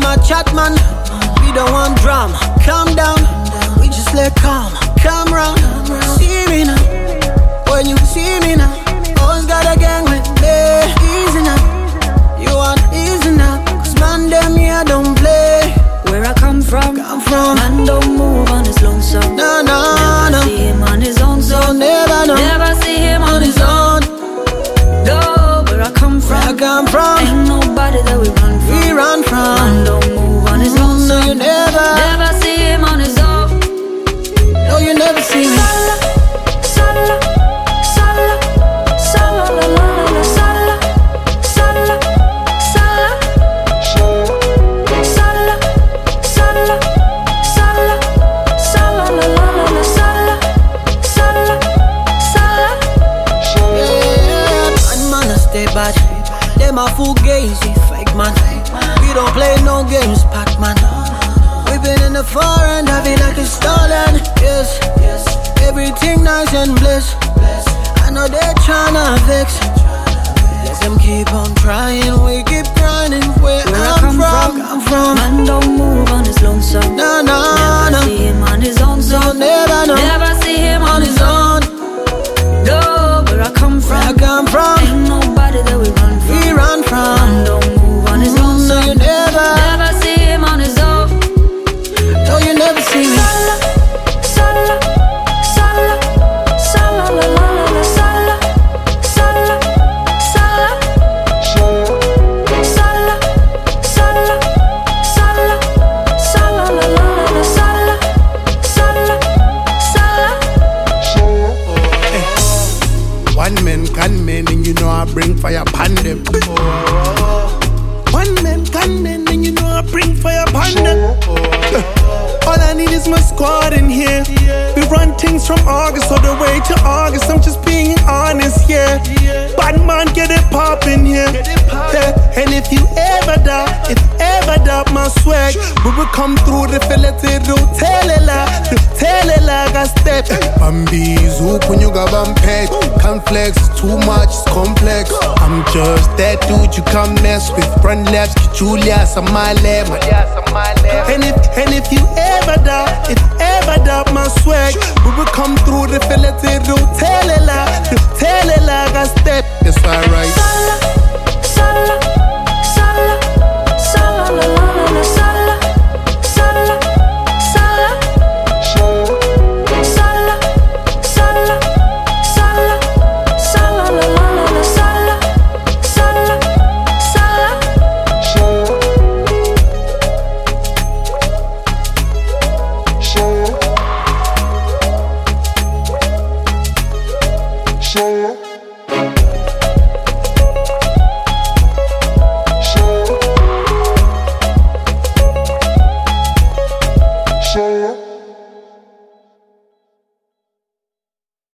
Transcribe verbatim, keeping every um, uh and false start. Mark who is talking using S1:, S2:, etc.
S1: my chat, man. We don't want drama, calm down. We just let calm, come round. See me now, when you see me now. Always got a gang with me. Easy now, you want easy now. Cause man, them here don't play.
S2: Where I come from,
S1: come from.
S2: Man don't move on his lonesome.
S1: No, no,
S2: never
S1: no.
S2: see him on his own, so
S1: never, no.
S2: Never see him on his own. No, where I come from,
S1: where I come from.
S2: Ain't nobody that we run from.
S1: We run from.
S2: Man don't move on his lonesome.
S1: No, you never.
S2: Never see him on his own.
S1: No, you never see me.
S2: Sala, sala, sala, sala, la la la la, sala, sala, sala, sala, sala, sala, sala, la la la la, sala, sala, sala.
S1: Yeah, man, man, I stay bad. Them a full gazy, fake man. We don't play no games, Pac-Man. We been in the foreign, I feel like it's stolen. Yes, yes, everything nice and bliss. I know they're tryna fix. Let them keep on trying, we keep grinding. Where,
S2: Where
S1: I'm
S2: I come
S1: from,
S2: from,
S1: I'm from.
S2: Man don't move on his lonesome.
S1: No, no,
S2: never
S1: no.
S2: see him on his own, so
S1: never, no.
S2: Never see him on his own. No, where I come from,
S1: where I come from.
S2: Ain't nobody that we run from.
S1: We run from.
S2: Man don't move on his lonesome.
S1: No, you never.
S2: Never see him on his own.
S1: No, you never see me.
S2: Sala, sala, sala, sala, la la la la, sala, sala, sala, sala, sala, sala, sala, la la la la, sala, sala, sala.
S3: One man can man, and you know I bring fire upon them. One man can man, and you know I bring fire upon them. All I need is my squad in here. We run things from August all the way to August. I'm just being honest, yeah. Bad man, get it poppin' here. Yeah. And if you ever doubt, if ever doubt my swag, we will come through the fileted route. Tell it like, tell it like I step. Bambi's hoop when you got bumped. Conflex, too much, it's complex. I'm just that dude you can't mess with. Front left, Julius on my left. And if, and if you ever doubt, if ever doubt my swag, we will come through the fileted route.